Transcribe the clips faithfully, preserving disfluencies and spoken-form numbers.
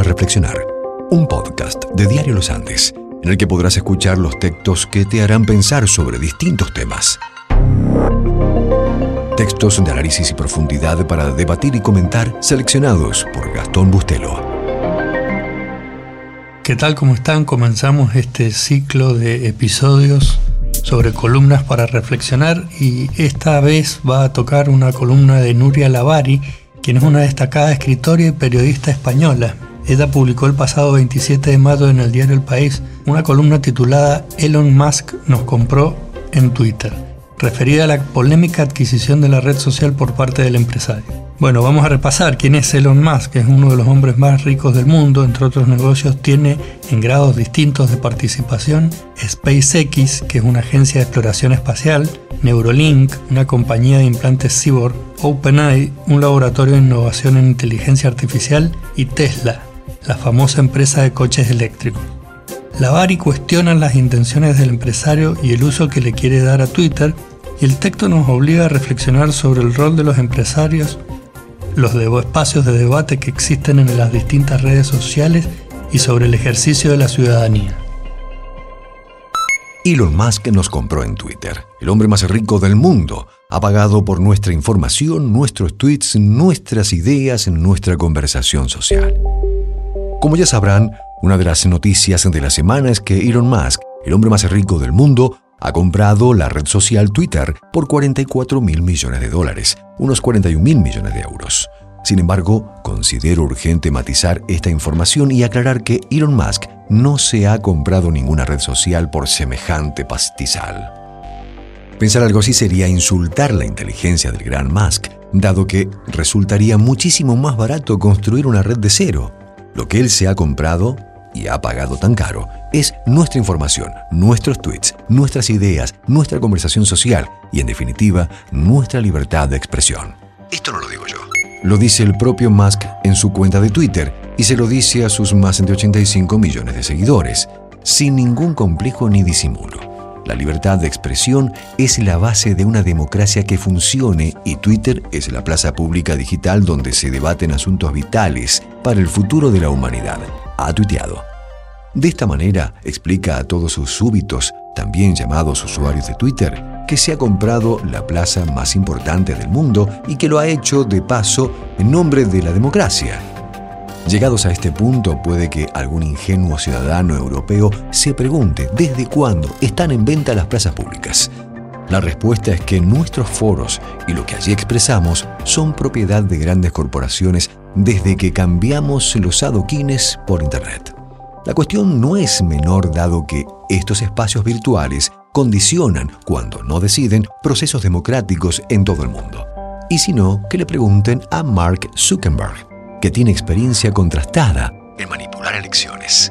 reflexionar, un podcast de Diario Los Andes, en el que podrás escuchar los textos que te harán pensar sobre distintos temas. Textos de análisis y profundidad para debatir y comentar, seleccionados por Gastón Bustelo. ¿Qué tal? ¿Cómo están? Comenzamos este ciclo de episodios sobre columnas para reflexionar y esta vez va a tocar una columna de Nuria Lavari, quien es una destacada escritora y periodista española. Ella publicó el pasado veintisiete de mayo en el diario El País una columna titulada Elon Musk nos compró en Twitter, referida a la polémica adquisición de la red social por parte del empresario. Bueno, vamos a repasar quién es Elon Musk, que es uno de los hombres más ricos del mundo. Entre otros negocios tiene en grados distintos de participación SpaceX, que es una agencia de exploración espacial, Neuralink, una compañía de implantes cyborg, OpenAI, un laboratorio de innovación en inteligencia artificial, y Tesla, la famosa empresa de coches eléctricos. Lavari cuestiona las intenciones del empresario y el uso que le quiere dar a Twitter, y el texto nos obliga a reflexionar sobre el rol de los empresarios, los espacios de debate que existen en las distintas redes sociales y sobre el ejercicio de la ciudadanía. Elon Musk nos compró en Twitter. El hombre más rico del mundo ha pagado por nuestra información, nuestros tweets, nuestras ideas, nuestra conversación social. Como ya sabrán, una de las noticias de la semana es que Elon Musk, el hombre más rico del mundo, ha comprado la red social Twitter por cuarenta y cuatro mil millones de dólares, unos cuarenta y un mil millones de euros. Sin embargo, considero urgente matizar esta información y aclarar que Elon Musk no se ha comprado ninguna red social por semejante pastizal. Pensar algo así sería insultar la inteligencia del gran Musk, dado que resultaría muchísimo más barato construir una red de cero. Lo que él se ha comprado y ha pagado tan caro es nuestra información, nuestros tweets, nuestras ideas, nuestra conversación social y, en definitiva, nuestra libertad de expresión. Esto no lo digo yo. Lo dice el propio Musk en su cuenta de Twitter y se lo dice a sus más de ochenta y cinco millones de seguidores, sin ningún complejo ni disimulo. La libertad de expresión es la base de una democracia que funcione y Twitter es la plaza pública digital donde se debaten asuntos vitales para el futuro de la humanidad. Ha tuiteado. De esta manera explica a todos sus súbitos, también llamados usuarios de Twitter, que se ha comprado la plaza más importante del mundo y que lo ha hecho de paso en nombre de la democracia. Llegados a este punto, puede que algún ingenuo ciudadano europeo se pregunte ¿desde cuándo están en venta las plazas públicas? La respuesta es que nuestros foros y lo que allí expresamos son propiedad de grandes corporaciones desde que cambiamos los adoquines por Internet. La cuestión no es menor dado que estos espacios virtuales condicionan, cuando no deciden, procesos democráticos en todo el mundo. Y si no, que le pregunten a Mark Zuckerberg, que tiene experiencia contrastada en manipular elecciones.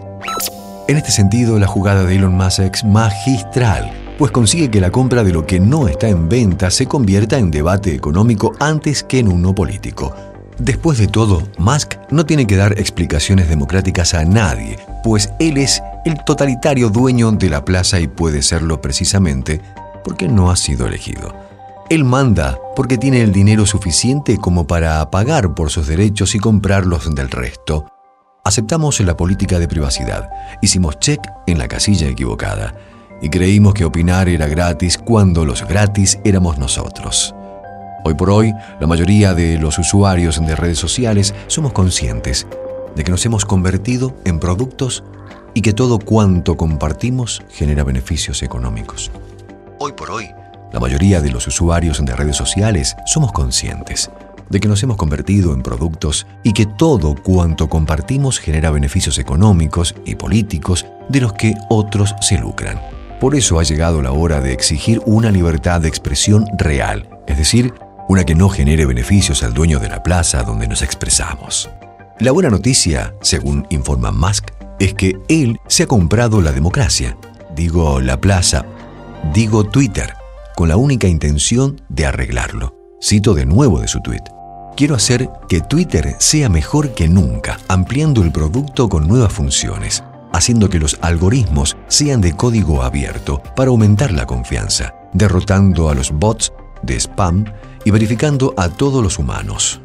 En este sentido, la jugada de Elon Musk es magistral, pues consigue que la compra de lo que no está en venta se convierta en debate económico antes que en uno político. Después de todo, Musk no tiene que dar explicaciones democráticas a nadie, pues él es el totalitario dueño de la plaza y puede serlo precisamente porque no ha sido elegido. Él manda porque tiene el dinero suficiente como para pagar por sus derechos y comprarlos del resto. Aceptamos la política de privacidad, hicimos check en la casilla equivocada y creímos que opinar era gratis cuando los gratis éramos nosotros. Hoy por hoy, la mayoría de los usuarios de redes sociales somos conscientes de que nos hemos convertido en productos y que todo cuanto compartimos genera beneficios económicos. Hoy por hoy, la mayoría de los usuarios de redes sociales somos conscientes de que nos hemos convertido en productos y que todo cuanto compartimos genera beneficios económicos y políticos de los que otros se lucran. Por eso ha llegado la hora de exigir una libertad de expresión real, es decir, una que no genere beneficios al dueño de la plaza donde nos expresamos. La buena noticia, según informa Musk, es que él se ha comprado la democracia, digo la plaza, digo Twitter, con la única intención de arreglarlo. Cito de nuevo de su tuit. Quiero hacer que Twitter sea mejor que nunca, ampliando el producto con nuevas funciones, haciendo que los algoritmos sean de código abierto para aumentar la confianza, derrotando a los bots de spam y verificando a todos los humanos.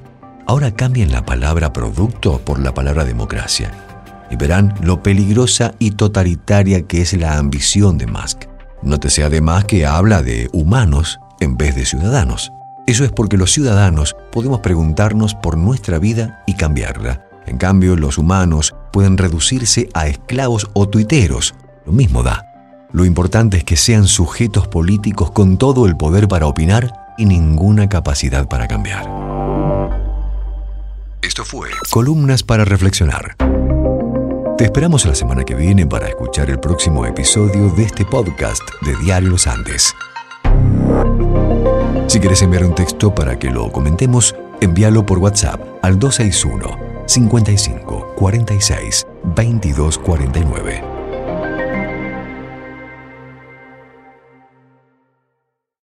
Ahora cambien la palabra producto por la palabra democracia y verán lo peligrosa y totalitaria que es la ambición de Musk. Nótese además que habla de humanos en vez de ciudadanos. Eso es porque los ciudadanos podemos preguntarnos por nuestra vida y cambiarla. En cambio, los humanos pueden reducirse a esclavos o tuiteros. Lo mismo da. Lo importante es que sean sujetos políticos con todo el poder para opinar y ninguna capacidad para cambiar. Esto fue Columnas para Reflexionar. Te esperamos la semana que viene para escuchar el próximo episodio de este podcast de Diario Los Andes. Si quieres enviar un texto para que lo comentemos, envíalo por WhatsApp al dos seis uno, cinco cinco, cuatro seis, dos dos cuatro nueve.